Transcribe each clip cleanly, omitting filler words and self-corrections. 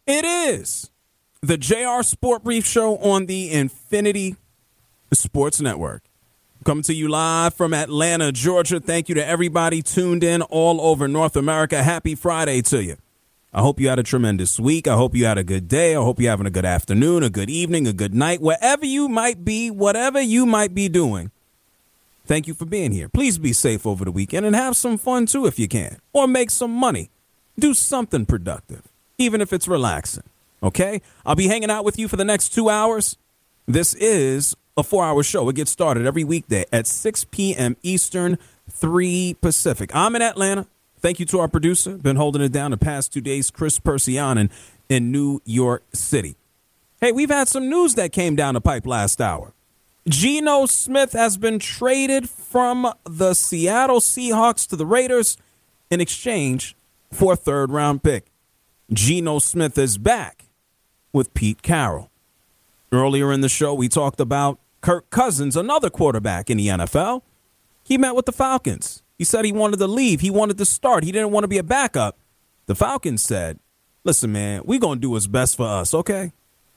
It is the JR Sport Brief Show on the Infinity Sports Network. Coming to you live from Atlanta, Georgia. Thank you to everybody tuned in all over North America. Happy Friday to you. I hope you had a tremendous week. I hope you had a good day. I hope you're having a good afternoon, a good evening, a good night, wherever you might be, whatever you might be doing. Thank you for being here. Please be safe over the weekend and have some fun, too, if you can. Or make some money. Do something productive, even if it's relaxing. Okay? I'll be hanging out with you for the next 2 hours. This is a 4-hour show. It gets started every weekday at 6 p.m. Eastern, 3 Pacific. I'm in Atlanta. Thank you to our producer. Been holding it down the past 2 days, Chris Persianen in New York City. Hey, we've had some news that came down the pipe last hour. Geno Smith has been traded from the Seattle Seahawks to the Raiders in exchange for a third-round pick. Geno Smith is back with Pete Carroll. Earlier in the show, we talked about Kirk Cousins, another quarterback in the NFL. He met with the Falcons. He said he wanted to leave. He wanted to start. He didn't want to be a backup. The Falcons said, listen, man, we're going to do what's best for us, okay?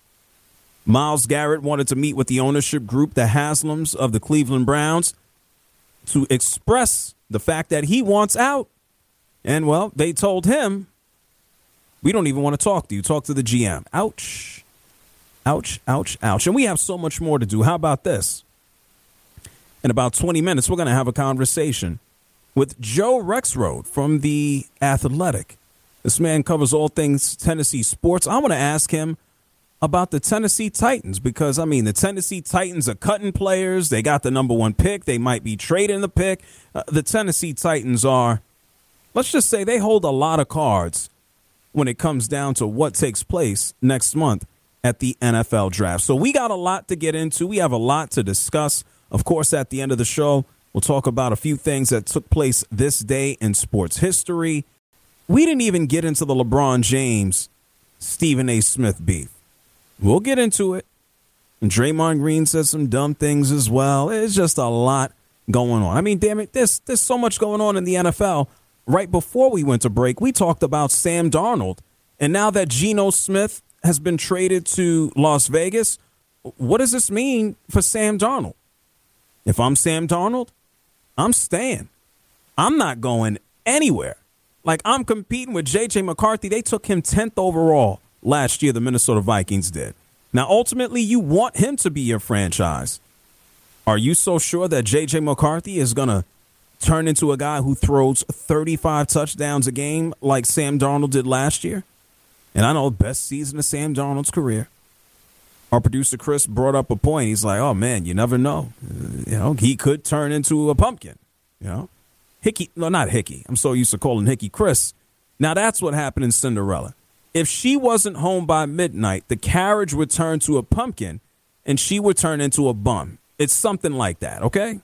Myles Garrett wanted to meet with the ownership group, the Haslams of the Cleveland Browns, to express the fact that he wants out. And, well, they told him, we don't even want to talk to you. Talk to the GM. Ouch. Ouch, ouch, ouch. And we have so much more to do. How about this? In about 20 minutes, we're going to have a conversation with Joe Rexrode from The Athletic. This man covers all things Tennessee sports. I want to ask him about the Tennessee Titans because, I mean, the Tennessee Titans are cutting players. They got the number 1 pick. They might be trading the pick. The Tennessee Titans are, let's just say, they hold a lot of cards when it comes down to what takes place next month at the NFL draft. So we got a lot to get into. We have a lot to discuss. Of course, at the end of the show, we'll talk about a few things that took place this day in sports history. We didn't even get into the LeBron James, Stephen A. Smith beef. We'll get into it. And Draymond Green said some dumb things as well. It's just a lot going on. I mean, damn it, there's so much going on in the NFL. Right before we went to break, we talked about Sam Darnold. And now that Geno Smith has been traded to Las Vegas, what does this mean for Sam Darnold? If I'm Sam Darnold, I'm staying. I'm not going anywhere. Like, I'm competing with J.J. McCarthy. They took him 10th overall last year, the Minnesota Vikings did. Now, ultimately, you want him to be your franchise. Are you so sure that J.J. McCarthy is going to turn into a guy who throws 35 touchdowns a game like Sam Darnold did last year? And I know the best season of Sam Darnold's career. Our producer, Chris, brought up a point. He's like, oh, man, you never know. He could turn into a pumpkin. Hickey, no, not Hickey. I'm so used to calling Hickey Chris. Now, that's what happened in Cinderella. If she wasn't home by midnight, the carriage would turn to a pumpkin and she would turn into a bum. It's something like that, okay?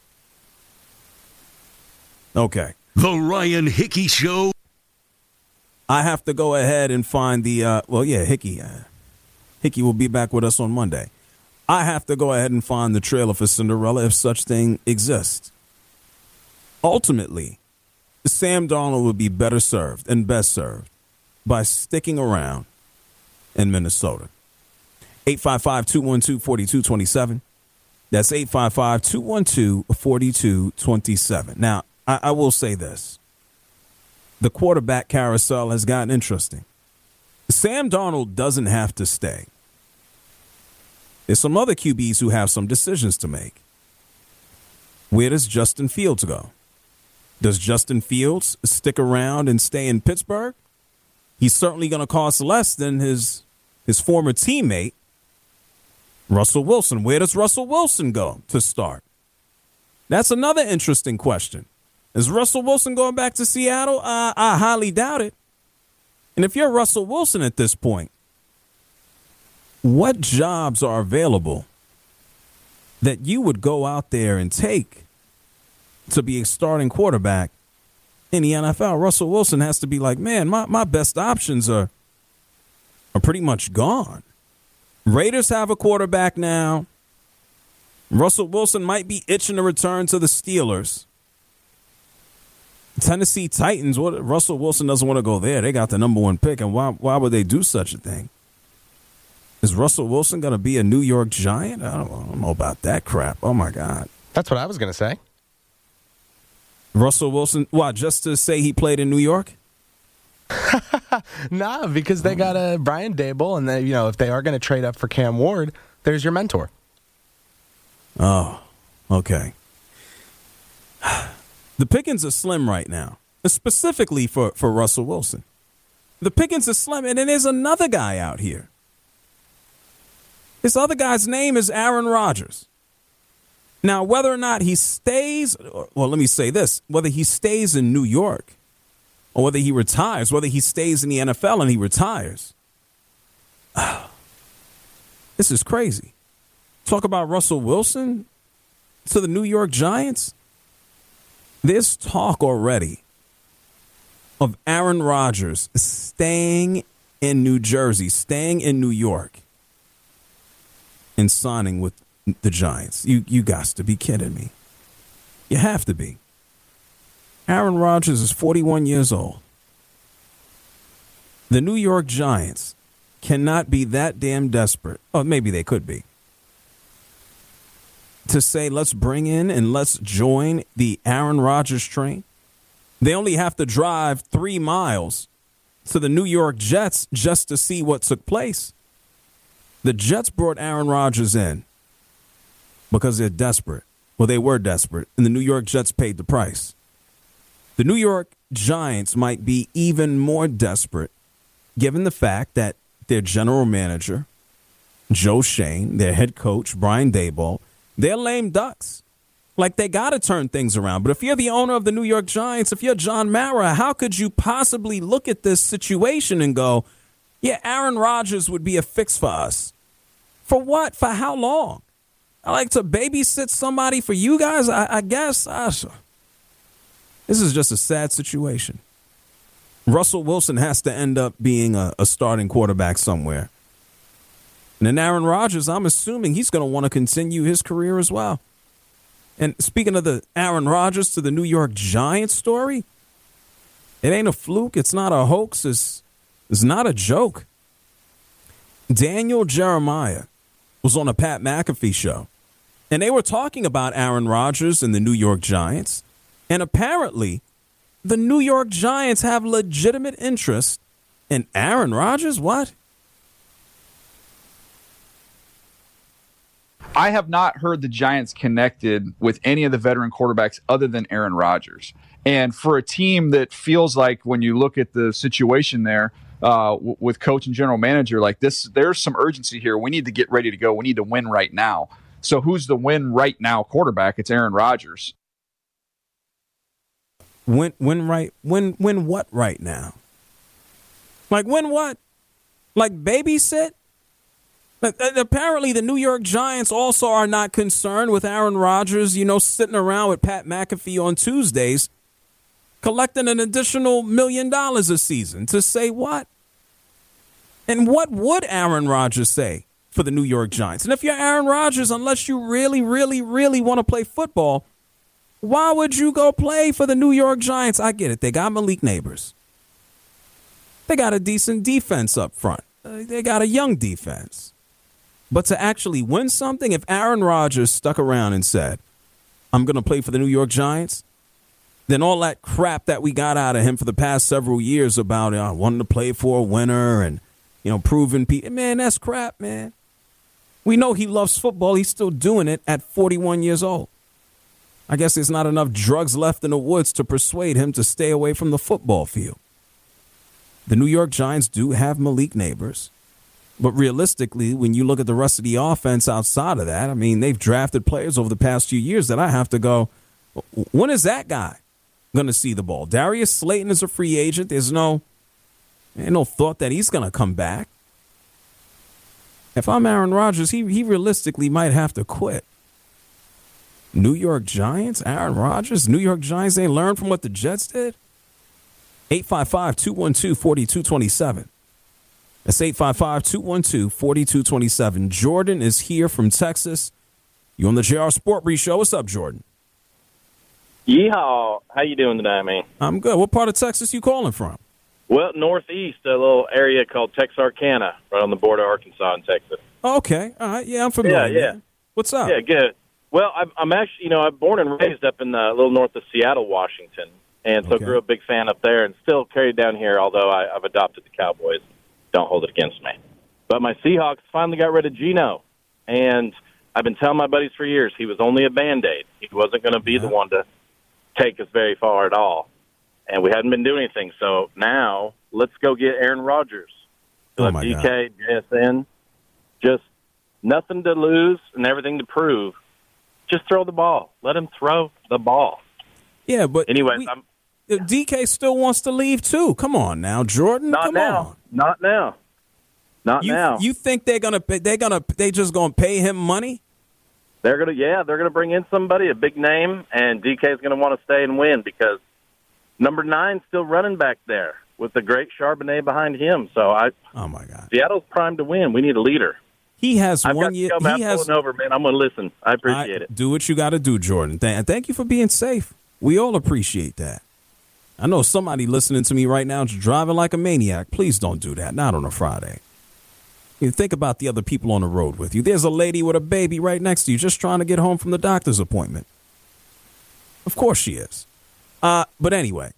Okay. The Ryan Hickey Show. I have to go ahead and find the, Hickey. Hickey will be back with us on Monday. I have to go ahead and find the trailer for Cinderella if such thing exists. Ultimately, Sam Darnold would be better served and best served by sticking around in Minnesota. 855-212-4227. That's 855-212-4227. Now, I will say this. The quarterback carousel has gotten interesting. Sam Darnold doesn't have to stay. There's some other QBs who have some decisions to make. Where does Justin Fields go? Does Justin Fields stick around and stay in Pittsburgh? He's certainly going to cost less than his former teammate, Russell Wilson. Where does Russell Wilson go to start? That's another interesting question. Is Russell Wilson going back to Seattle? I highly doubt it. And if you're Russell Wilson at this point, what jobs are available that you would go out there and take to be a starting quarterback in the NFL? Russell Wilson has to be like, man, my best options are pretty much gone. Raiders have a quarterback now. Russell Wilson might be itching to return to the Steelers. Tennessee Titans, Russell Wilson doesn't want to go there. They got the number 1 pick, and why would they do such a thing? Is Russell Wilson going to be a New York Giant? I don't know about that crap. Oh, my God. That's what I was going to say. Russell Wilson, what, just to say he played in New York? Nah, because they got Brian Daboll, and they, if they are going to trade up for Cam Ward, there's your mentor. Oh, okay. The pickings are slim right now, specifically for Russell Wilson. The pickings are slim, and then there's another guy out here. This other guy's name is Aaron Rodgers. Now, whether or not he stays, well, let me say this, whether he stays in New York or whether he retires, whether he stays in the NFL and he retires, this is crazy. Talk about Russell Wilson to the New York Giants. There's talk already of Aaron Rodgers staying in New Jersey, staying in New York, and signing with the Giants. You got to be kidding me. You have to be. Aaron Rodgers is 41 years old. The New York Giants cannot be that damn desperate. Oh, maybe they could be. To say, let's bring in and let's join the Aaron Rodgers train. They only have to drive 3 miles to the New York Jets just to see what took place. The Jets brought Aaron Rodgers in because they're desperate. Well, they were desperate, and the New York Jets paid the price. The New York Giants might be even more desperate given the fact that their general manager, Joe Schoen, their head coach, Brian Daboll, they're lame ducks. Like, they got to turn things around. But if you're the owner of the New York Giants, if you're John Mara, how could you possibly look at this situation and go, yeah, Aaron Rodgers would be a fix for us? For what? For how long? I like to babysit somebody for you guys, I guess. This is just a sad situation. Russell Wilson has to end up being a starting quarterback somewhere. And then Aaron Rodgers, I'm assuming he's going to want to continue his career as well. And speaking of the Aaron Rodgers to the New York Giants story, it ain't a fluke. It's not a hoax. It's not a joke. Daniel Jeremiah was on a Pat McAfee show, and they were talking about Aaron Rodgers and the New York Giants. And apparently, the New York Giants have legitimate interest in Aaron Rodgers. What? I have not heard the Giants connected with any of the veteran quarterbacks other than Aaron Rodgers. And for a team that feels like, when you look at the situation there with coach and general manager, like this, there's some urgency here. We need to get ready to go. We need to win right now. So who's the win right now quarterback? It's Aaron Rodgers. Win what right now? Like, win what? Like, babysit? Apparently, the New York Giants also are not concerned with Aaron Rodgers, sitting around with Pat McAfee on Tuesdays, collecting an additional $1 million a season. To say what? And what would Aaron Rodgers say for the New York Giants? And if you're Aaron Rodgers, unless you really, really, really want to play football, why would you go play for the New York Giants? I get it. They got Malik Nabers. They got a decent defense up front. They got a young defense. But to actually win something, if Aaron Rodgers stuck around and said, I'm going to play for the New York Giants, then all that crap that we got out of him for the past several years about wanting to play for a winner and, proving people, man, that's crap, man. We know he loves football. He's still doing it at 41 years old. I guess there's not enough drugs left in the woods to persuade him to stay away from the football field. The New York Giants do have Malik Nabers. But realistically, when you look at the rest of the offense outside of that, I mean, they've drafted players over the past few years that I have to go, when is that guy going to see the ball? Darius Slayton is a free agent. There's no thought that he's going to come back. If I'm Aaron Rodgers, he realistically might have to quit. New York Giants, Aaron Rodgers, New York Giants, they learned from what the Jets did? 855-212-4227. That's 855-212-4227. Jordan is here from Texas. You on the JR Sport Brief Show. What's up, Jordan? Yeehaw. How you doing today, man? I'm good. What part of Texas you calling from? Well, northeast, a little area called Texarkana, right on the border of Arkansas and Texas. Okay. All right. Yeah, I'm familiar. Yeah. What's up? Yeah, good. Well, I'm actually, I'm born and raised up in a little north of Seattle, Washington, and so grew up a big fan up there and still carried down here, although I've adopted the Cowboys. Don't hold it against me. But my Seahawks finally got rid of Geno, and I've been telling my buddies for years he was only a Band-Aid. He wasn't going to be the one to take us very far at all. And we hadn't been doing anything. So now let's go get Aaron Rodgers. DK, JSN, just nothing to lose and everything to prove. Just throw the ball. Let him throw the ball. Yeah, but anyway, DK still wants to leave too. Come on now, Jordan. Not Come now. on. Not now. Not now. You think they just gonna pay him money? They're gonna bring in somebody, a big name, and DK is gonna want to stay and win because number 9's still running back there with the great Charbonnet behind him. So oh my God, Seattle's primed to win. We need a leader. He has I've 1 year. He has over, man. I'm gonna listen. I appreciate it. Do what you got to do, Jordan. Thank you for being safe. We all appreciate that. I know somebody listening to me right now is driving like a maniac. Please don't do that. Not on a Friday. You think about the other people on the road with you. There's a lady with a baby right next to you just trying to get home from the doctor's appointment. Of course she is. But anyway,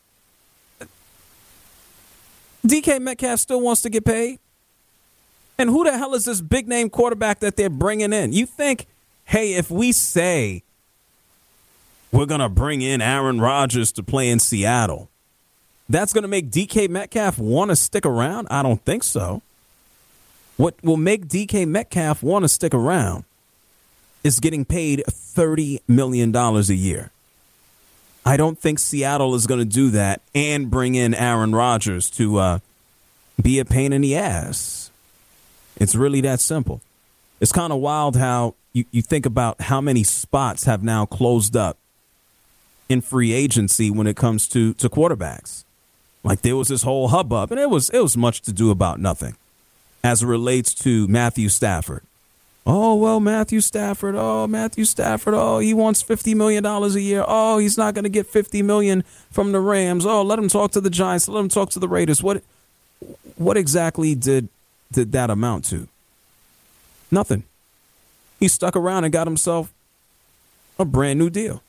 DK Metcalf still wants to get paid. And who the hell is this big name quarterback that they're bringing in? You think, hey, if we say we're going to bring in Aaron Rodgers to play in Seattle, that's going to make DK Metcalf want to stick around? I don't think so. What will make DK Metcalf want to stick around is getting paid $30 million a year. I don't think Seattle is going to do that and bring in Aaron Rodgers to be a pain in the ass. It's really that simple. It's kind of wild how you think about how many spots have now closed up in free agency when it comes to quarterbacks. Like there was this whole hubbub, and it was much to do about nothing as it relates to Matthew Stafford. Oh, well, Matthew Stafford. Oh, he wants $50 million a year. Oh, he's not going to get $50 million from the Rams. Oh, let him talk to the Giants. Let him talk to the Raiders. What exactly did that amount to? Nothing. He stuck around and got himself a brand new deal.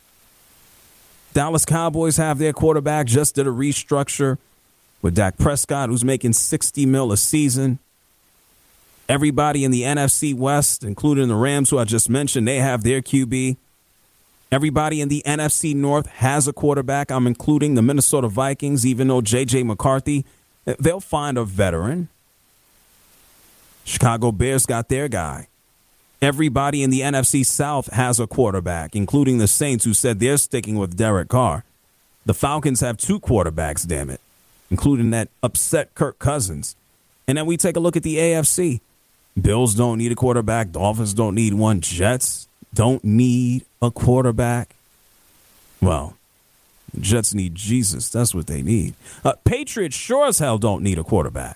Dallas Cowboys have their quarterback, just did a restructure with Dak Prescott, who's making $60 million a season. Everybody in the NFC West, including the Rams, who I just mentioned, they have their QB. Everybody in the NFC North has a quarterback. I'm including the Minnesota Vikings, even though J.J. McCarthy, they'll find a veteran. Chicago Bears got their guy. Everybody in the NFC South has a quarterback, including the Saints, who said they're sticking with Derek Carr. The Falcons have 2 quarterbacks, damn it, including that upset Kirk Cousins. And then we take a look at the AFC. Bills don't need a quarterback. Dolphins don't need one. Jets don't need a quarterback. Well, Jets need Jesus. That's what they need. Patriots sure as hell don't need a quarterback.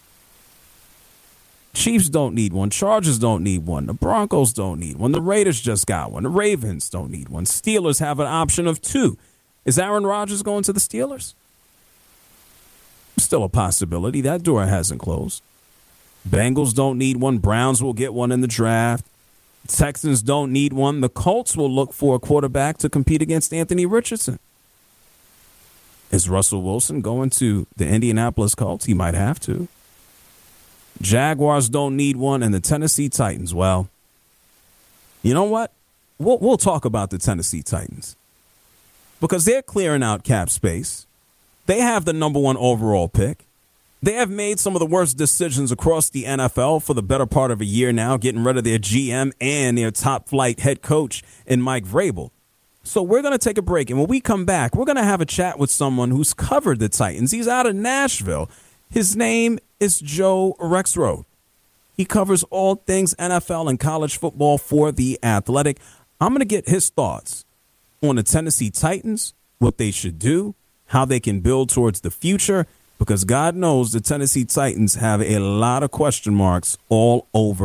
Chiefs don't need one. Chargers don't need one. The Broncos don't need one. The Raiders just got one. The Ravens don't need one. Steelers have an option of 2. Is Aaron Rodgers going to the Steelers? Still a possibility. That door hasn't closed. Bengals don't need one. Browns will get one in the draft. Texans don't need one. The Colts will look for a quarterback to compete against Anthony Richardson. Is Russell Wilson going to the Indianapolis Colts? He might have to. Jaguars don't need one, and the Tennessee Titans, well, you know what? We'll talk about the Tennessee Titans because they're clearing out cap space. They have the number 1 overall pick. They have made some of the worst decisions across the NFL for the better part of a year now, getting rid of their GM and their top-flight head coach in Mike Vrabel. So we're going to take a break, and when we come back, we're going to have a chat with someone who's covered the Titans. He's out of Nashville. His name is Joe Rexrode. He covers all things NFL and college football for The Athletic. I'm going to get his thoughts on the Tennessee Titans, what they should do, how they can build towards the future, because God knows the Tennessee Titans have a lot of question marks all over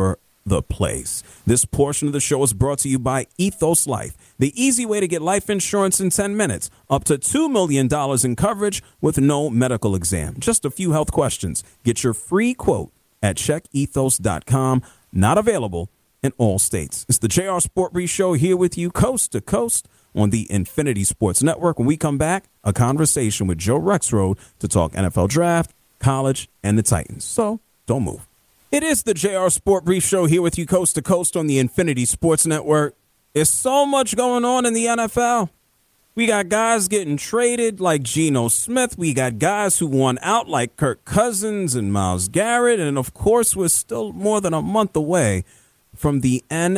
the place. This portion of the show is brought to you by Ethos Life, the easy way to get life insurance in 10 minutes, up to $2 million in coverage with no medical exam. Just a few health questions. Get your free quote at checkethos.com. Not available in all states. It's the JR Sport Brief Show here with you coast to coast on the Infinity Sports Network. When we come back, a conversation with Joe Rexrode to talk NFL draft, college, and the Titans. So don't move. It is the JR Sport Brief Show here with you coast to coast on the Infinity Sports Network. There's so much going on in the NFL. We got guys getting traded like Geno Smith. We got guys who won out like Kirk Cousins and Myles Garrett. And, of course, we're still more than a month away from the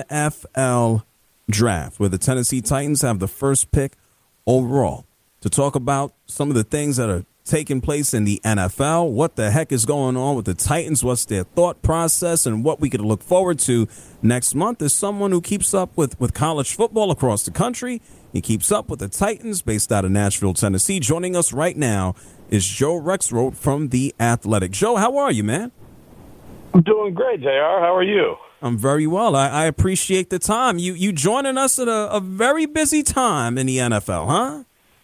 NFL draft, where the Tennessee Titans have the first pick overall. To talk about some of the things that are taking place in the NFL, what the heck is going on with the Titans, what's their thought process, and what we could look forward to next month is someone who keeps up with college football across the country. He keeps up with the Titans based out of Nashville, Tennessee. Joining us right now is Joe Rexrode from The Athletic. Joe, how are you, man? I'm doing great, JR. How are you? I'm very well. I appreciate the time. You joining us at a very busy time in the NFL, huh?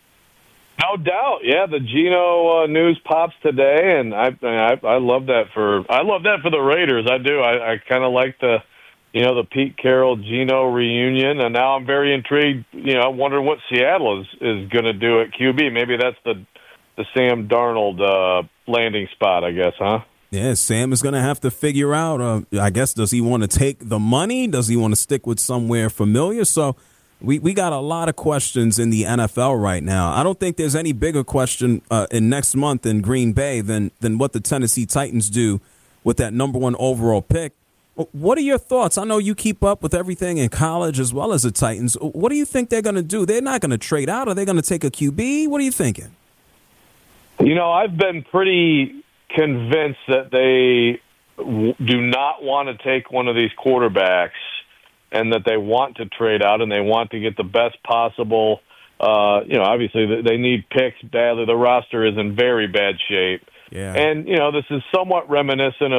No doubt. Yeah, the Geno news pops today, and I love that for the Raiders. I do. I kind of like the Pete Carroll Geno reunion, and now I'm very intrigued. I'm wondering what Seattle is going to do at QB. Maybe that's the Sam Darnold landing spot, I guess, huh? Yeah, Sam is going to have to figure out, I guess, does he want to take the money? Does he want to stick with somewhere familiar? So we got a lot of questions in the NFL right now. I don't think there's any bigger question in next month in Green Bay than what the Tennessee Titans do with that number one overall pick. What are your thoughts? I know you keep up with everything in college as well as the Titans. What do you think they're going to do? They're not going to trade out. Are they going to take a QB? What are you thinking? I've been pretty convinced that they do not want to take one of these quarterbacks and that they want to trade out and they want to get the best possible. Obviously they need picks badly. The roster is in very bad shape. Yeah. And, this is somewhat reminiscent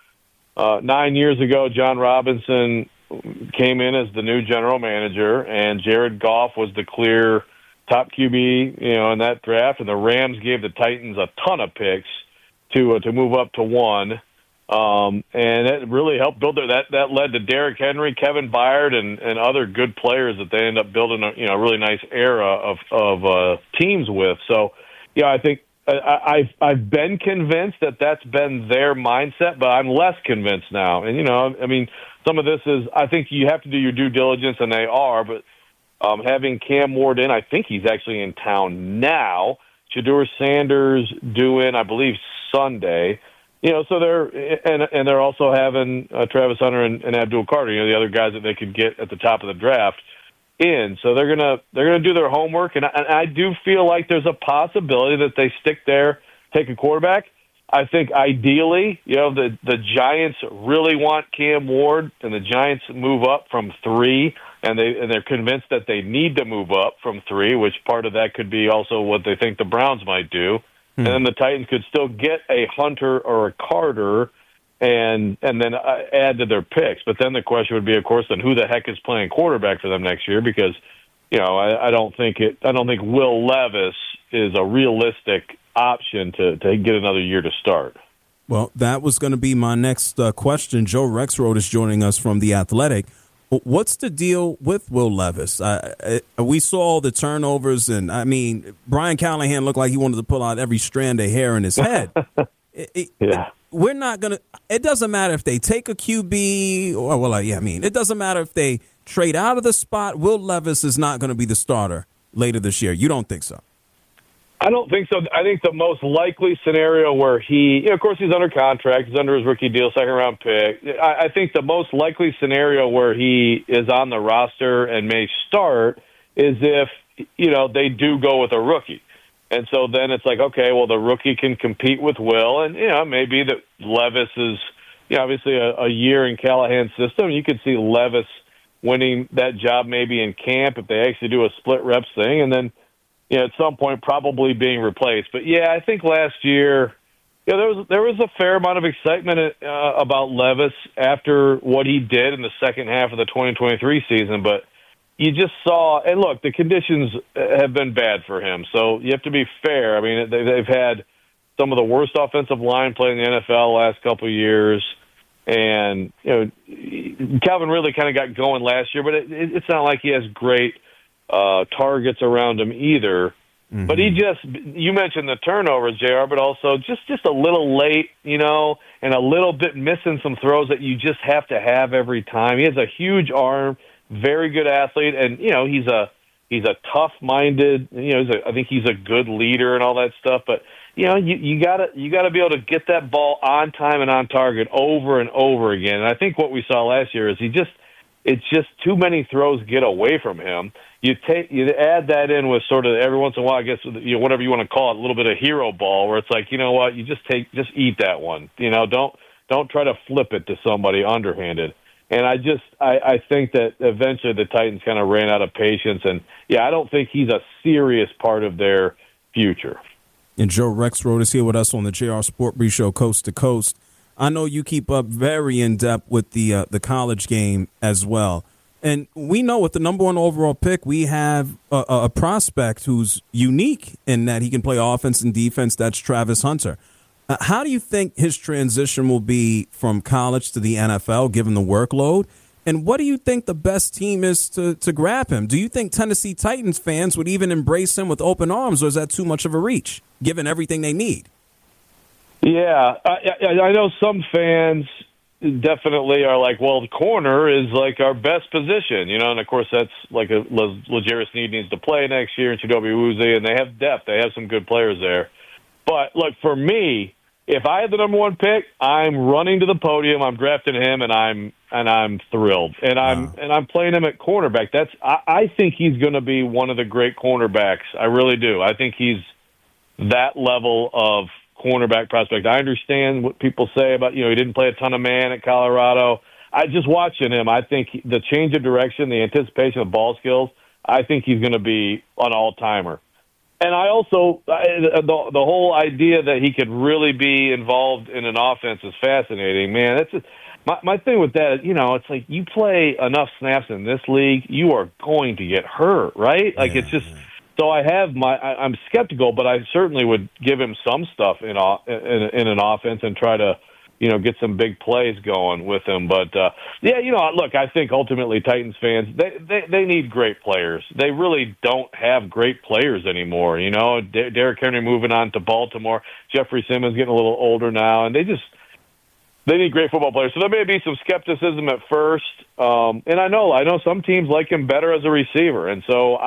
of 9 years ago, John Robinson came in as the new general manager, and Jared Goff was the clear top QB, in that draft, and the Rams gave the Titans a ton of picks to move up to one, and it really helped build that led to Derrick Henry, Kevin Byard, and other good players that they ended up building a really nice era of teams with. So, I think I've been convinced that that's been their mindset, but I'm less convinced now. And some of this is I think you have to do your due diligence, and they are, but. Having Cam Ward in, I think he's actually in town now. Shedeur Sanders due in, I believe, Sunday. So they're also having Travis Hunter and Abdul Carter, the other guys that they could get at the top of the draft in. So they're gonna do their homework, and I do feel like there's a possibility that they stick there, take a quarterback. I think ideally, the Giants really want Cam Ward, and the Giants move up from 3. And they're convinced that they need to move up from 3, which part of that could be also what they think the Browns might do. And then the Titans could still get a Hunter or a Carter and then add to their picks. But then the question would be, of course, then who the heck is playing quarterback for them next year? Because I don't think Will Levis is a realistic option to get another year to start. Well, that was going to be my next question. Joe Rexrode is joining us from The Athletic. What's the deal with Will Levis? We saw all the turnovers, and Brian Callahan looked like he wanted to pull out every strand of hair in his head. We're not going to – it doesn't matter if they take a QB it doesn't matter if they trade out of the spot. Will Levis is not going to be the starter later this year. You don't think so? I don't think so. I think the most likely scenario where of course, he's under contract. He's under his rookie deal, second-round pick. I think the most likely scenario where he is on the roster and may start is if, they do go with a rookie. And so then it's like, okay, well, the rookie can compete with Will. And, maybe that Levis is, obviously a year in Callahan's system. You could see Levis winning that job maybe in camp if they actually do a split reps thing. And then, at some point probably being replaced. But, I think last year Yeah, there was a fair amount of excitement about Levis after what he did in the second half of the 2023 season, but you just saw, and look, the conditions have been bad for him, so you have to be fair. I mean, they've had some of the worst offensive line play in the NFL the last couple of years, and Calvin really kind of got going last year, but it's not like he has great targets around him either. Mm-hmm. But you mentioned the turnovers, JR, but also just a little late, and a little bit missing some throws that you just have to have every time. He has a huge arm, very good athlete, and he's a tough-minded. I think he's a good leader and all that stuff. But you gotta be able to get that ball on time and on target over and over again. And I think what we saw last year is it's just too many throws get away from him. You add that in with sort of every once in a while, I guess, whatever you want to call it, a little bit of hero ball, where it's like, you know what, you just eat that one. Don't try to flip it to somebody underhanded. And I think that eventually the Titans kind of ran out of patience, and I don't think he's a serious part of their future. And Joe Rexrode is here with us on the JR Sport Brief Show, Coast to Coast. I know you keep up very in depth with the college game as well. And we know with the number 1 overall pick, we have a prospect who's unique in that he can play offense and defense. That's Travis Hunter. How do you think his transition will be from college to the NFL, given the workload? And what do you think the best team is to grab him? Do you think Tennessee Titans fans would even embrace him with open arms, or is that too much of a reach, given everything they need? Yeah, I know some fans definitely are like, well, the corner is like our best position, and of course that's like L'Jarius Sneed needs to play next year, and Chidobe Awuzie, and they have depth. They have some good players there. But look, for me, if I had the number 1 pick, I'm running to the podium. I'm drafting him, and I'm thrilled, and I'm playing him at cornerback. I think he's going to be one of the great cornerbacks. I really do. I think he's that level of cornerback prospect. I understand what people say about, he didn't play a ton of man at Colorado. I just watching him, I think the change of direction, the anticipation of ball skills, I think he's going to be an all-timer. And I also, the whole idea that he could really be involved in an offense is fascinating. Man, that's just, my thing with that, it's like you play enough snaps in this league, you are going to get hurt, right? Like it's just... So I'm skeptical, but I certainly would give him some stuff in an offense and try to, get some big plays going with him. But look, I think ultimately Titans fans they need great players. They really don't have great players anymore. Derrick Henry moving on to Baltimore, Jeffrey Simmons getting a little older now, and they need great football players. So there may be some skepticism at first, and I know some teams like him better as a receiver, and so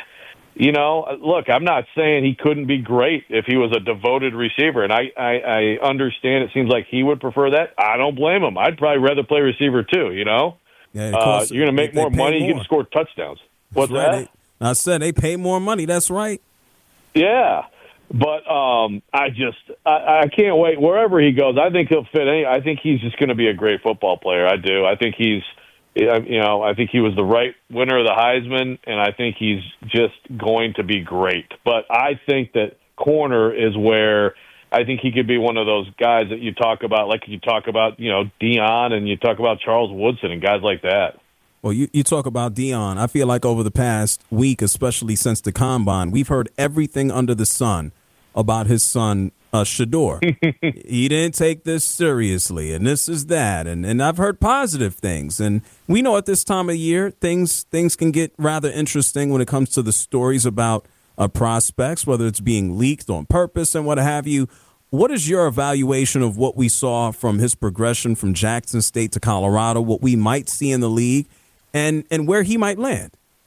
look, I'm not saying he couldn't be great if he was a devoted receiver, and I understand it seems like he would prefer that. I don't blame him. I'd probably rather play receiver too, Yeah, you're going to make more money. You can score touchdowns. What's that? I said they pay more money. That's right. Yeah, but I can't wait. Wherever he goes, I think he'll fit. I think he's just going to be a great football player. I do. I think I think he was the right winner of the Heisman, and I think he's just going to be great. But I think that corner is where I think he could be one of those guys that you talk about, like you talk about, Deion, and you talk about Charles Woodson and guys like that. Well, you talk about Deion. I feel like over the past week, especially since the Combine, we've heard everything under the sun about his son, Shador. He didn't take this seriously, and this is that, and I've heard positive things. And we know at this time of year, things can get rather interesting when it comes to the stories about prospects, whether it's being leaked on purpose and what have you. What is your evaluation of what we saw from his progression from Jackson State to Colorado, what we might see in the league, and where he might land?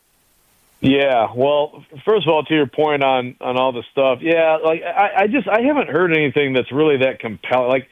Yeah, well, first of all, to your point on all the stuff, like I haven't heard anything that's really that compelling. Like,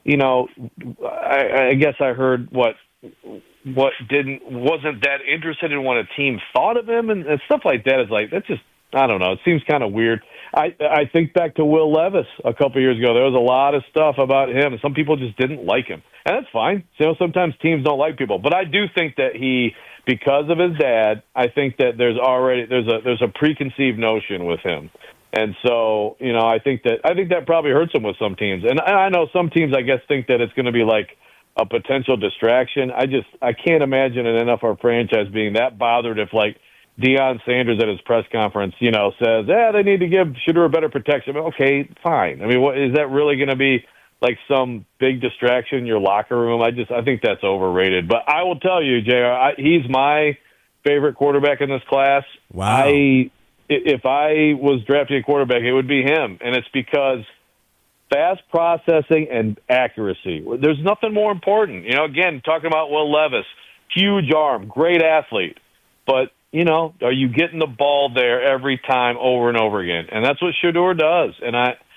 I guess I heard what wasn't that interested in what a team thought of him and stuff like that. Is like that's just I don't know. It seems kind of weird. I think back to Will Levis a couple of years ago. There was a lot of stuff about him, and some people just didn't like him, and that's fine. Sometimes teams don't like people, but I do think that because of his dad, I think that there's a preconceived notion with him. And so, I think that probably hurts him with some teams. And I know some teams, I guess, think that it's going to be like a potential distraction. I can't imagine an NFL franchise being that bothered if, like, Deion Sanders at his press conference, says, they need to give Shedeur better protection. Okay, fine. I mean, is that really going to be like some big distraction in your locker room? I think that's overrated. But I will tell you, JR, he's my favorite quarterback in this class. Wow. If I was drafting a quarterback, it would be him. And it's because fast processing and accuracy. There's nothing more important. Again, talking about Will Levis, huge arm, great athlete. But, are you getting the ball there every time over and over again? And that's what Shedeur does. And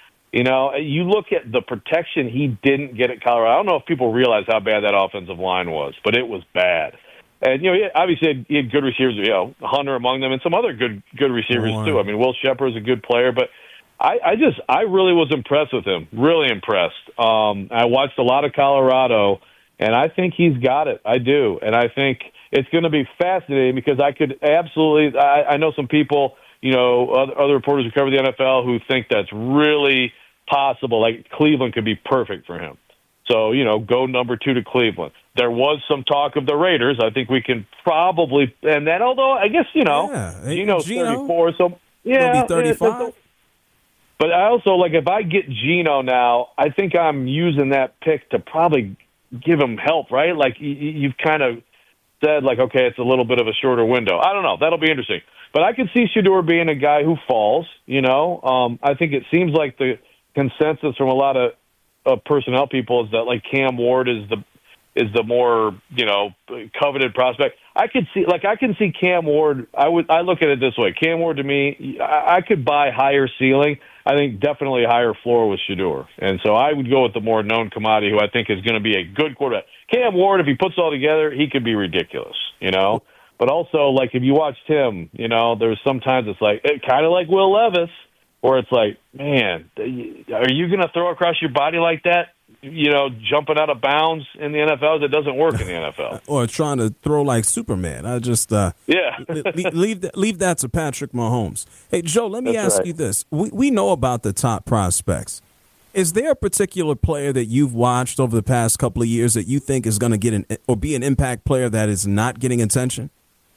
you look at the protection he didn't get at Colorado. I don't know if people realize how bad that offensive line was, but it was bad. And, obviously he had good receivers, Hunter among them, and some other good receivers, too. I mean, Will Shepard's a good player, but I really was impressed with him, really impressed. I watched a lot of Colorado, and I think he's got it. I do. And I think it's going to be fascinating because I could absolutely – I know some people, other reporters who cover the NFL who think that's really possible. Like Cleveland could be perfect for him. So, go number 2 to Cleveland. There was some talk of the Raiders. I think we can probably – and then, although I guess, Geno's 34. So, yeah. He'll be 35. But I also, if I get Geno now, I think I'm using that pick to probably give him help, right? Like, you've kind of said, okay, it's a little bit of a shorter window. I don't know. That'll be interesting. But I could see Shedeur being a guy who falls, I think it seems like the consensus from a lot of personnel people is that, Cam Ward is the more, coveted prospect. I can see Cam Ward. I look at it this way. Cam Ward, to me, I could buy higher ceiling. I think definitely a higher floor with Shedeur. And so I would go with the more known commodity who I think is going to be a good quarterback. Cam Ward, if he puts it all together, he could be ridiculous, But also, if you watched him, there's sometimes it's kind of like Will Levis, where it's like, man, are you going to throw across your body like that? Jumping out of bounds in the NFL, it doesn't work in the NFL. Or trying to throw like Superman. I just leave that to Patrick Mahomes. Hey, Joe, let me ask you this. We know about the top prospects. Is there a particular player that you've watched over the past couple of years that you think is going to get or be an impact player that is not getting attention?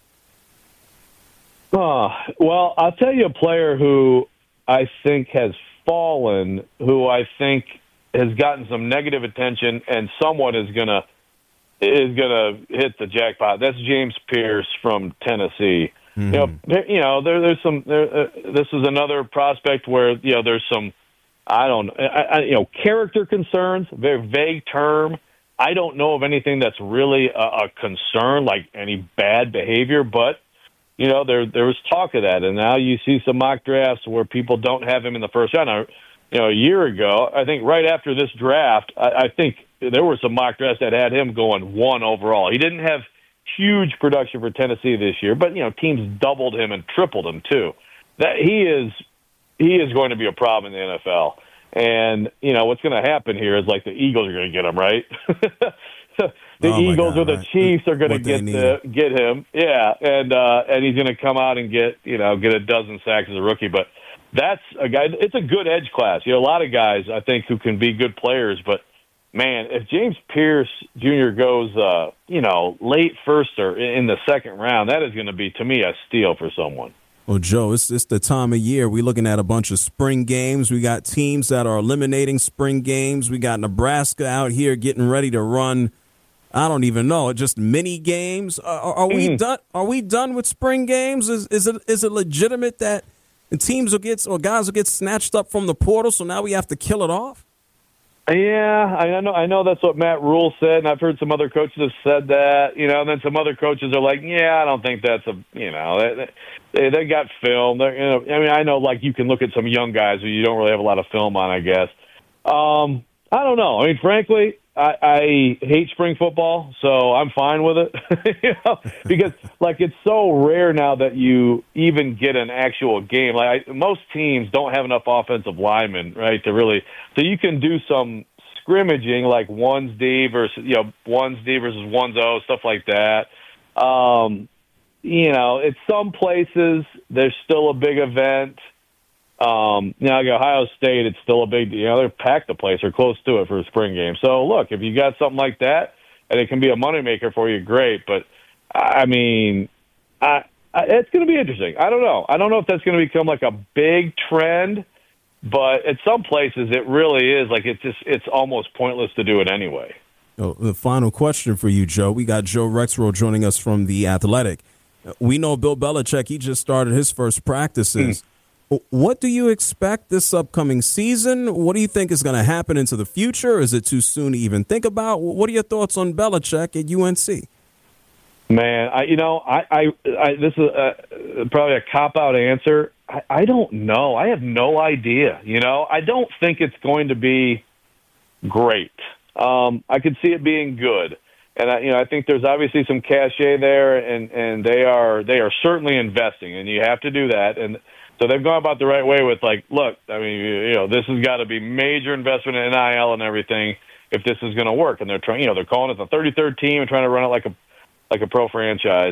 Well, I'll tell you a player who I think has fallen, who I think has gotten some negative attention, and someone is gonna hit the jackpot. That's James Pierce from Tennessee. Mm-hmm. There's some. This is another prospect where there's some. Character concerns. Very vague term. I don't know of anything that's really a concern, like any bad behavior, but. There was talk of that, and now you see some mock drafts where people don't have him in the first round. A year ago, I think right after this draft, I think there were some mock drafts that had him going 1 overall. He didn't have huge production for Tennessee this year, but teams doubled him and tripled him too. That he is going to be a problem in the NFL, and what's going to happen here is the Eagles are going to get him, right. The Eagles or the Chiefs are going to get him, yeah, and he's going to come out and get a dozen sacks as a rookie. But that's a guy. It's a good edge class. A lot of guys I think who can be good players. But man, if James Pierce Jr. goes, late first or in the second round, that is going to be to me a steal for someone. Well, Joe, it's the time of year. We're looking at a bunch of spring games. We got teams that are eliminating spring games. We got Nebraska out here getting ready to run. I don't even know. Just mini games. Are we done? Are we done with spring games? Is it legitimate that teams will get or guys will get snatched up from the portal? So now we have to kill it off. Yeah, I know that's what Matt Rule said, and I've heard some other coaches have said that. And then some other coaches are like, yeah, I don't think that's they got film. I know you can look at some young guys who you don't really have a lot of film on. I guess. I don't know. I mean, frankly. I hate spring football, so I'm fine with it. Because it's so rare now that you even get an actual game. Most teams don't have enough offensive linemen, right, to really. So you can do some scrimmaging like 1D versus 1D versus 1-0, stuff like that. At some places there's still a big event. Now, Ohio State, it's still a big deal. They're packed the place or close to it for a spring game. So, look, if you got something like that and it can be a moneymaker for you, great. But, I mean, it's going to be interesting. I don't know. I don't know if that's going to become like a big trend, but at some places it really is. Like, it's almost pointless to do it anyway. Oh, the final question for you, Joe. We got Joe Rexrode joining us from The Athletic. We know Bill Belichick, he just started his first practices. What do you expect this upcoming season? What do you think is going to happen into the future? Is it too soon to even think about? What are your thoughts on Belichick at UNC? Man, this is probably a cop-out answer. I don't know. I have no idea. I don't think it's going to be great. I could see it being good. And I think there's obviously some cachet there, and they are certainly investing, and you have to do that. And so they've gone about the right way with, like, look, I mean, this has got to be major investment in NIL and everything if this is going to work. And they're trying, they're calling it the 33rd team and trying to run it like a pro franchise.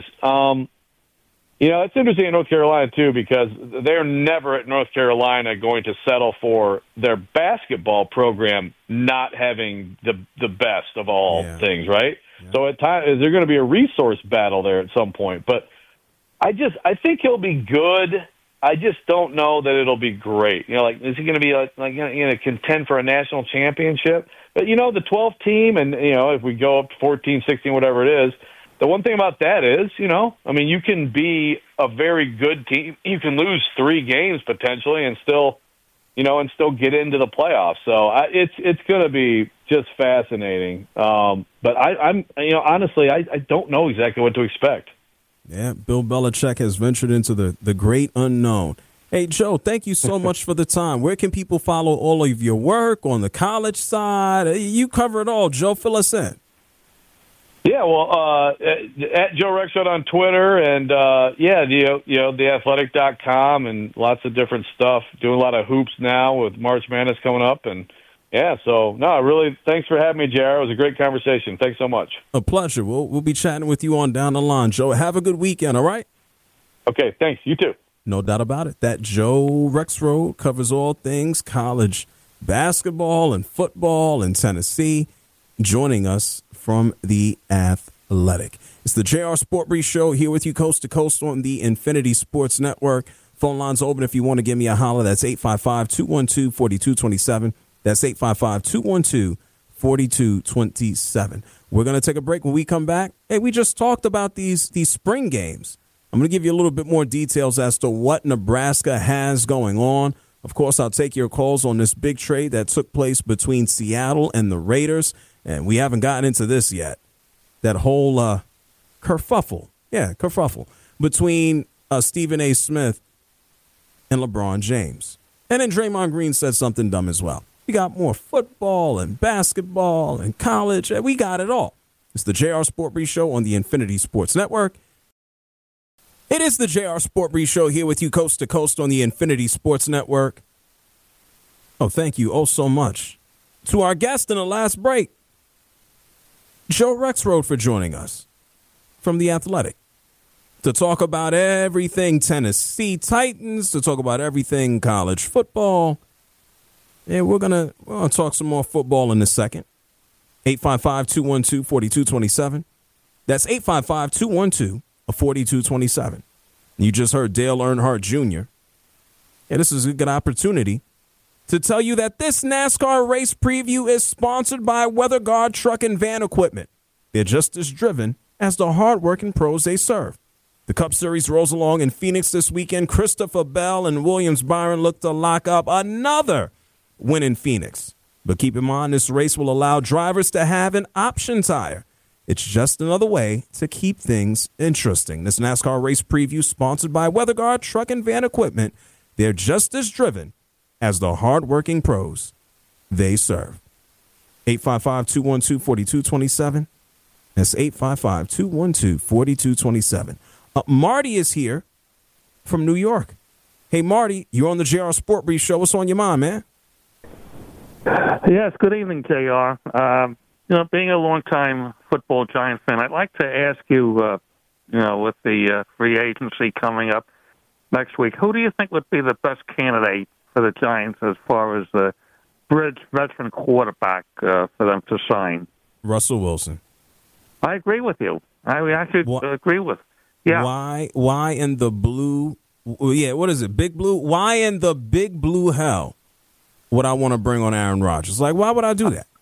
It's interesting in North Carolina too, because they're never at North Carolina going to settle for their basketball program not having the best of all things, right? Yeah. So at times there's going to be a resource battle there at some point. But I think he'll be good. I just don't know that it'll be great. Is he going to be like going to contend for a national championship? But the 12th team, and if we go up to 14, 16, whatever it is. The one thing about that is, you can be a very good team. You can lose 3 games potentially and still get into the playoffs. So it's going to be just fascinating. But I'm honestly, I don't know exactly what to expect. Yeah, Bill Belichick has ventured into the great unknown. Hey, Joe, thank you so much for the time. Where can people follow all of your work on the college side? You cover it all. Joe, fill us in. Yeah, well, at Joe Rexrode on Twitter, and theathletic.com, and lots of different stuff. Doing a lot of hoops now with March Madness coming up, and really, thanks for having me, JR. It was a great conversation. Thanks so much. A pleasure. We'll be chatting with you on down the line, Joe. Have a good weekend. All right. Okay. Thanks. You too. No doubt about it. That Joe Rexrode covers all things college basketball and football in Tennessee, joining us from The Athletic. It's the JR Sport Brief Show here with you coast to coast on the Infinity Sports Network. Phone lines open if you want to give me a holler. That's 855-212-4227. That's 855-212-4227. We're going to take a break. When we come back, we just talked about these spring games. I'm going to give you a little bit more details as to what Nebraska has going on. Of course, I'll take your calls on this big trade that took place between Seattle and the Raiders. And we haven't gotten into this yet. That whole kerfuffle between Stephen A. Smith and LeBron James. And then Draymond Green said something dumb as well. We got more football and basketball and college. We got it all. It's the JR Sport Brief Show on the Infinity Sports Network. It is the JR Sport Brief Show here with you coast to coast on the Infinity Sports Network. Oh, thank you so much to our guest in the last break, Joe Rexrode, for joining us from The Athletic to talk about everything Tennessee Titans, to talk about everything college football. And we're gonna talk some more football in a second. 855-212-4227. That's 855-212-4227. You just heard Dale Earnhardt Jr. And this is a good opportunity to tell you that this NASCAR race preview is sponsored by WeatherGuard Truck and Van Equipment. They're just as driven as the hardworking pros they serve. The Cup Series rolls along in Phoenix this weekend. Christopher Bell and Williams Byron look to lock up another win in Phoenix. But keep in mind, this race will allow drivers to have an option tire. It's just another way to keep things interesting. This NASCAR race preview sponsored by WeatherGuard Truck and Van Equipment. They're just as driven as the hardworking pros they serve. 855-212-4227. That's 855-212-4227. Marty is here from New York. Hey, Marty, you're on the JR Sport Brief Show. What's on your mind, man? Yes, good evening, JR. Being a longtime football Giants fan, I'd like to ask you, with the free agency coming up next week, who do you think would be the best candidate for the Giants as far as the bridge veteran quarterback for them to sign. Russell Wilson. I agree with you. I actually agree with. Yeah. Why in the blue? Yeah, what is it? Big blue? Why in the big blue hell would I want to bring on Aaron Rodgers? Like, why would I do that?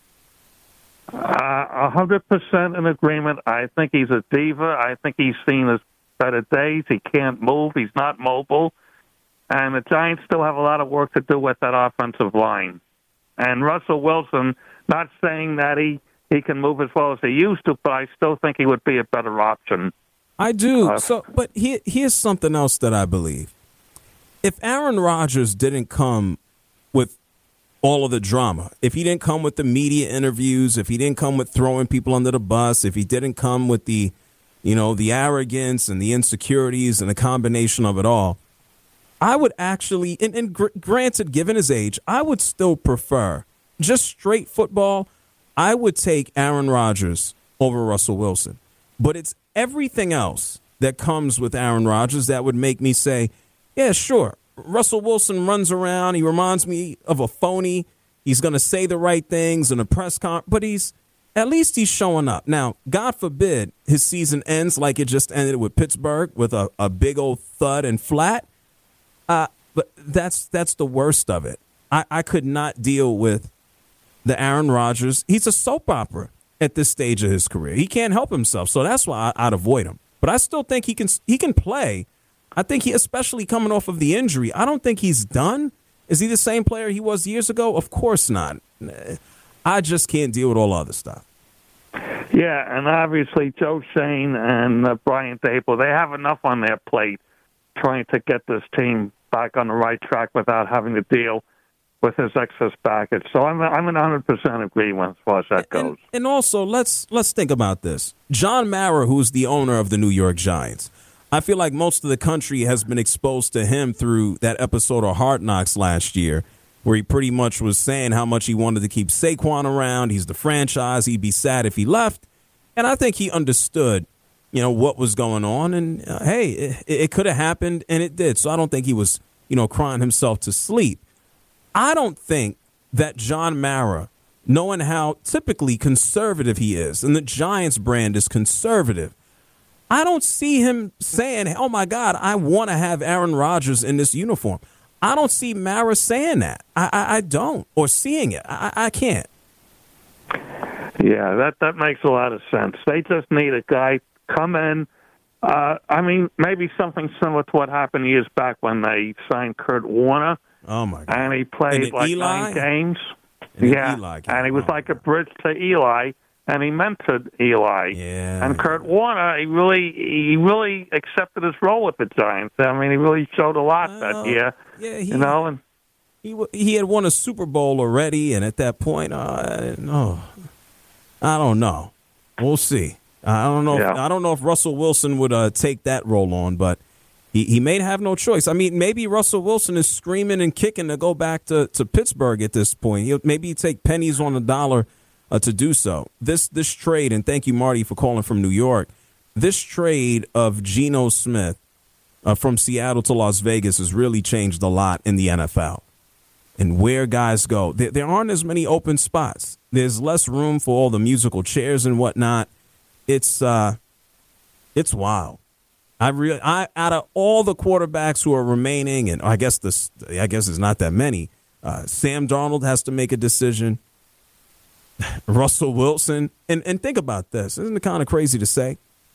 100% in agreement. I think he's a diva. I think he's seen his better days. He can't move. He's not mobile. And the Giants still have a lot of work to do with that offensive line. And Russell Wilson, not saying that he can move as well as he used to, but I still think he would be a better option. I do. But here's something else that I believe. If Aaron Rodgers didn't come with all of the drama, if he didn't come with the media interviews, if he didn't come with throwing people under the bus, if he didn't come with the arrogance and the insecurities and the combination of it all, I would actually, and granted, given his age, I would still prefer just straight football. I would take Aaron Rodgers over Russell Wilson. But it's everything else that comes with Aaron Rodgers that would make me say, yeah, sure. Russell Wilson runs around. He reminds me of a phony. He's going to say the right things in a press conference, but at least he's showing up. Now, God forbid his season ends like it just ended with Pittsburgh with a big old thud and flat. But that's the worst of it. I could not deal with the Aaron Rodgers. He's a soap opera at this stage of his career. He can't help himself, so that's why I'd avoid him. But I still think he can play. I think he, especially coming off of the injury, I don't think he's done. Is he the same player he was years ago? Of course not. I just can't deal with all other stuff. Yeah, and obviously Joe Shane and Brian Dable, they have enough on their plate trying to get this team back on the right track without having to deal with his excess baggage. So I'm in 100% agreement as far as that goes. And also, let's think about this. John Mara, who's the owner of the New York Giants, I feel like most of the country has been exposed to him through that episode of Hard Knocks last year, where he pretty much was saying how much he wanted to keep Saquon around. He's the franchise. He'd be sad if he left. And I think he understood, what was going on. And, hey, it could have happened, and it did. So I don't think he was, crying himself to sleep. I don't think that John Mara, knowing how typically conservative he is, and the Giants brand is conservative, I don't see him saying, oh, my God, I want to have Aaron Rodgers in this uniform. I don't see Mara saying that. I don't, or seeing it. I can't. Yeah, that makes a lot of sense. They just need a guy come in. Maybe something similar to what happened years back when they signed Kurt Warner. Oh, my God. And he played like Eli? 9 games. Eli and he was like a bridge to Eli, and he mentored Eli. Yeah. And Kurt Warner, he really accepted his role with the Giants. I mean, he really showed a lot that year. Yeah, and he had won a Super Bowl already, and at that point, I don't know. We'll see. I don't know. I don't know if Russell Wilson would take that role on, but he may have no choice. I mean, maybe Russell Wilson is screaming and kicking to go back to Pittsburgh at this point. Maybe he'd take pennies on the dollar to do so. This trade, and thank you, Marty, for calling from New York. This trade of Geno Smith from Seattle to Las Vegas has really changed a lot in the NFL. And where guys go, there aren't as many open spots. There's less room for all the musical chairs and whatnot. It's wild. Out of all the quarterbacks who are remaining, and I guess it's not that many. Sam Darnold has to make a decision. Russell Wilson, and think about this. Isn't it kind of crazy to say?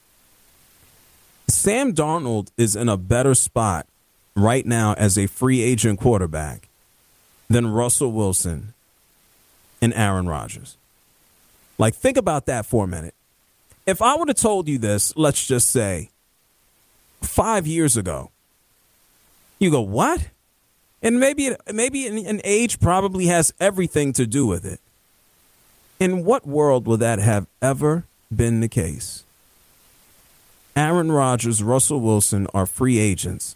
Sam Darnold is in a better spot right now as a free agent quarterback than Russell Wilson and Aaron Rodgers. Like, think about that for a minute. If I would have told you this, let's just say 5 years ago, you go, what? And maybe an age probably has everything to do with it. In what world would that have ever been the case? Aaron Rodgers, Russell Wilson are free agents,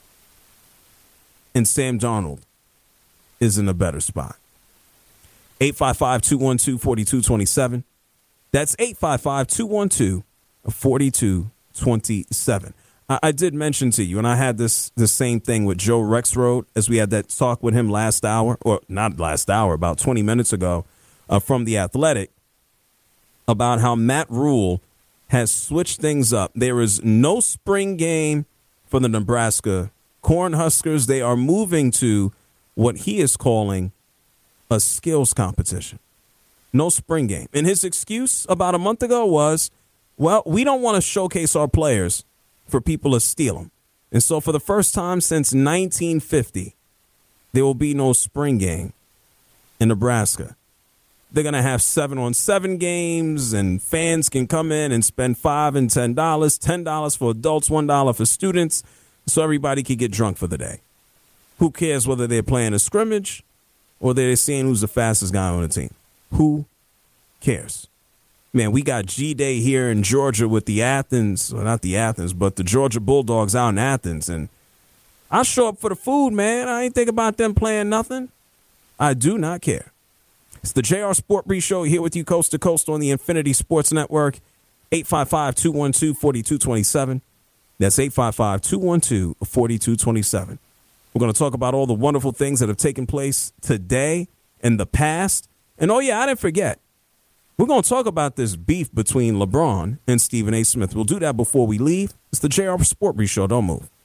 and Sam Darnold is in a better spot. 855-212-4227. That's 855-212-4227. I did mention to you, and I had the same thing with Joe Rexrode as we had that talk with him last hour, or not last hour, about 20 minutes ago from The Athletic, about how Matt Rule has switched things up. There is no spring game for the Nebraska Cornhuskers. They are moving to what he is calling a skills competition. No spring game. And his excuse about a month ago was, well, we don't want to showcase our players for people to steal them. And so for the first time since 1950, there will be no spring game in Nebraska. They're going to have 7-on-7 games, and fans can come in and spend $5 and $10, $10 for adults, $1 for students, so everybody can get drunk for the day. Who cares whether they're playing a scrimmage or they're seeing who's the fastest guy on the team? Who cares? Man, we got G-Day here in Georgia with the Athens, well, not the Athens, but the Georgia Bulldogs out in Athens, and I show up for the food, man. I ain't think about them playing nothing. I do not care. It's the JR Sport Brief Show here with you coast to coast on the Infinity Sports Network, 855-212-4227. That's 855-212-4227. We're going to talk about all the wonderful things that have taken place today in the past. And, oh, yeah, I didn't forget. We're going to talk about this beef between LeBron and Stephen A. Smith. We'll do that before we leave. It's the JR Sport Brief Show. Don't move.